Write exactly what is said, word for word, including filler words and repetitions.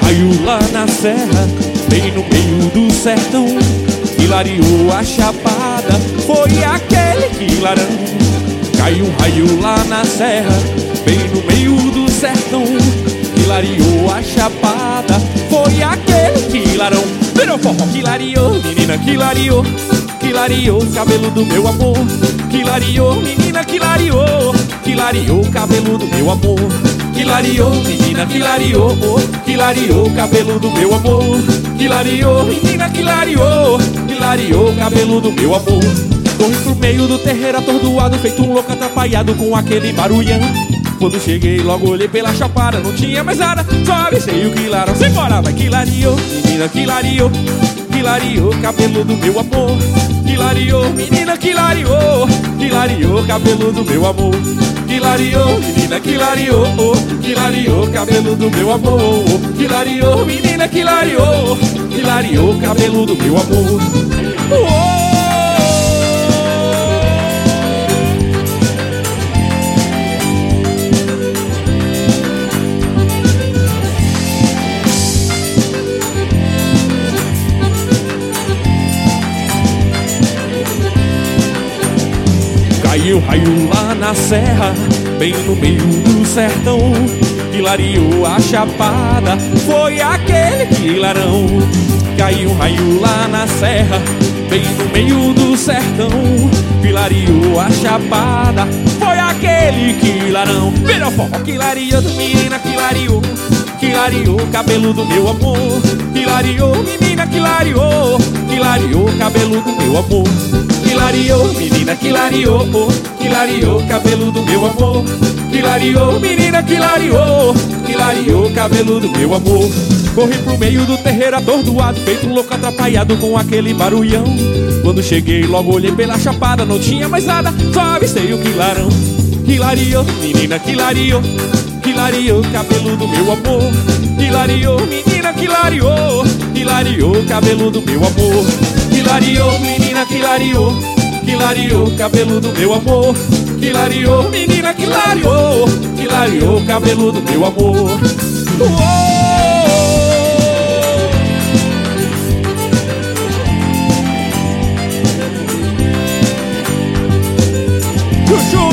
raio lá na serra, bem no meio do sertão. Clareou a chapada, foi aquele quilarão. Caiu um raio lá na serra, bem no meio do sertão. Clareou a chapada, foi aquele quilarão. Virou forró, clareou, menina, clareou. Clareou o cabelo do meu amor. Clareou, menina, clareou. Clareou o cabelo do meu amor. Clareou, menina, clareou. Clareou o cabelo do meu amor. Clareou, menina, clareou. Clareou o cabelo do meu amor. Corri pro meio do terreiro atordoado, feito um louco atrapalhado com aquele barulhão. Quando cheguei logo olhei pela chapada, não tinha mais nada, só avistei o quilarão. Simbora, vai, clareou, menina, clareou. Clareou o cabelo do meu amor. Clareou, menina, clareou. Clareou o cabelo do meu amor. Clareou, menina, clareou. Clareou o cabelo do meu amor. Clareou, menina, clareou. Clareou o cabelo do meu amor. Uou! Caiu raio lá na serra, bem no meio do sertão. Clareou a chapada, foi aquele quilarão. Caiu um raio lá na serra, bem no meio do sertão. Clareou a chapada, foi aquele quilarão. Virou forró, clareou, menina, clareou. Clareou o cabelo do meu amor. Clareou, menina, clareou. Clareou o cabelo do meu amor. Clareou, menina, clareou. Clareou o cabelo do meu amor. Clareou, menina, clareou. Clareou o cabelo do meu amor. Corri pro meio do terreiro atordoado, feito um louco atrapalhado com aquele barulhão. Quando cheguei logo olhei pela chapada, não tinha mais nada, só avistei o quilarão. Clareou, menina, clareou. Clareou o cabelo do meu amor. Clareou, menina, clareou. Clareou o cabelo do meu amor. Clareou, menina, clareou. Clareou o cabelo do meu amor. Clareou, menina, clareou. Clareou o cabelo do meu amor. Uou! Chuchu!